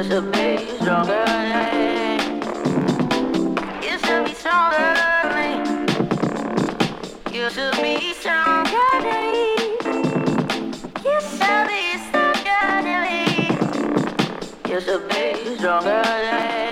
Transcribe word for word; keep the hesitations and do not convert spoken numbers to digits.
should be stronger than me. You should be stronger than me. You should be stronger than me. You should be stronger than me. You should be stronger than me.